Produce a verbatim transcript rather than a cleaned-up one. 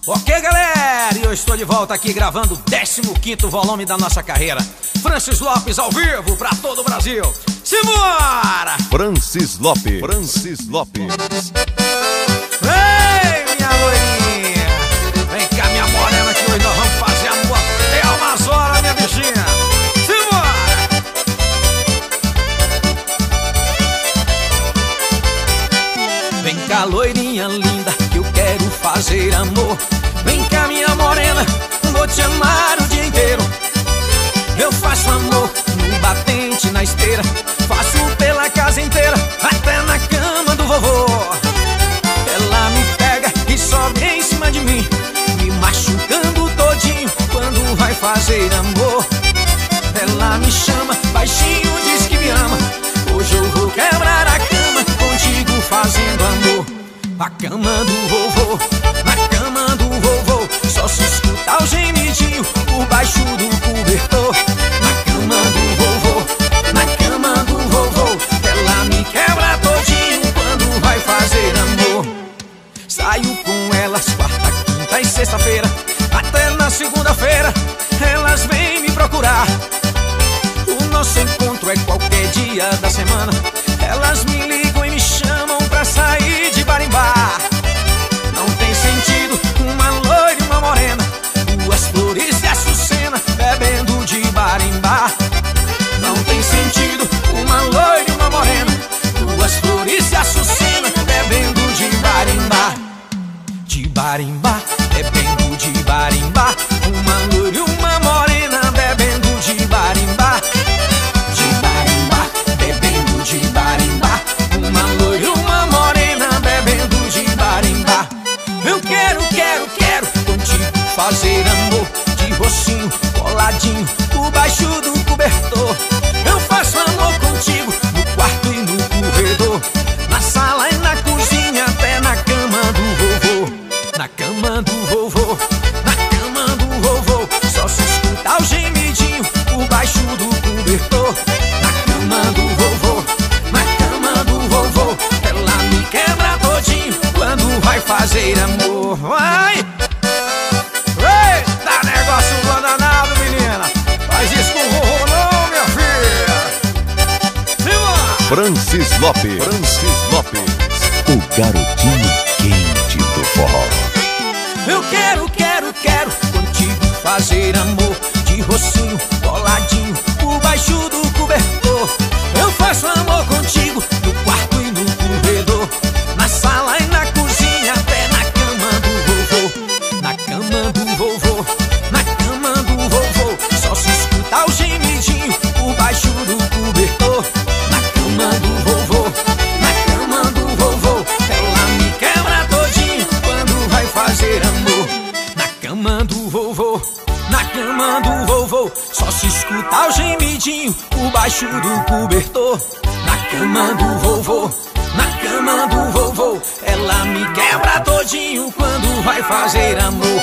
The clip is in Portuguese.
Ok, galera, e eu estou de volta aqui gravando o décimo quinto volume da nossa carreira. Francis Lopes ao vivo pra todo o Brasil. Simbora! Francis Lopes, Francis Lopes. Ei, minha loirinha, vem cá, minha morena, que hoje nós vamos fazer amor até umas horas, minha bichinha. Simbora! Vem cá, loirinha linda, que eu quero fazer amor. Vem cá, minha morena, vou te amar o dia inteiro. Eu faço amor no batente, na esteira, faço pela casa inteira, até na cama do vovô. Ela me pega e sobe em cima de mim, me machucando todinho quando vai fazer amor. Ela me chama baixinho, diz que me ama. Hoje eu vou quebrar a cama contigo fazendo amor. A cama do vovô, na cama do vovô, só se escuta o gemidinho por baixo do cobertor. Na cama do vovô, na cama do vovô, ela me quebra todinho quando vai fazer amor. Saio com elas quarta, quinta e sexta-feira, até na segunda-feira elas vêm me procurar. O nosso encontro é qualquer dia da semana. Elas me ligam e me chamam pra sair de bar em bar. Não tem sentido uma loira e uma morena, duas flores e açucena, bebendo de bar em bar. Não tem sentido uma loira e uma morena, duas flores e açucena, bebendo de bar em bar. De bar em bar, bebendo de bar em bar. Uma loira e uma morena, bebendo de bar em bar. De bar em bar, bebendo de bar em bar. Uma loira e uma morena, bebendo de bar em bar. Eu quero, quero, quero contigo fazer amor, de rocinho, coladinho, por baixo do cobertor. Eu faço amor contigo no quarto e no corredor, na sala e na cozinha, até na cama do vovô. Na cama do vovô, na cama do vovô, só se escuta o gemidinho por baixo do cobertor. Na cama do vovô, na cama do vovô, ela me quebra todinho quando vai fazer amor. Vai! Eita, negócio danado, menina! Faz isso com o vovô não, minha filha! Simbora! Francis Lopes, Francis Lopes, o garotinho quente do forró. Eu quero, quero, quero contigo fazer amor, de rocinho, coladinho, por baixo do cobertor. Eu faço amor contigo no quarto e no corredor, na sala e na cozinha, até na cama do vovô. Na cama do vovô, na cama do vovô, só se escuta o gemidinho por baixo do cobertor. Na cama do vovô, na cama do vovô, ela me quebra todinho quando vai fazer amor. Na cama do vovô, na cama do vovô, só se escuta o gemidinho por baixo do cobertor. Na cama do vovô, na cama do vovô, ela me quebra todinho quando vai fazer amor.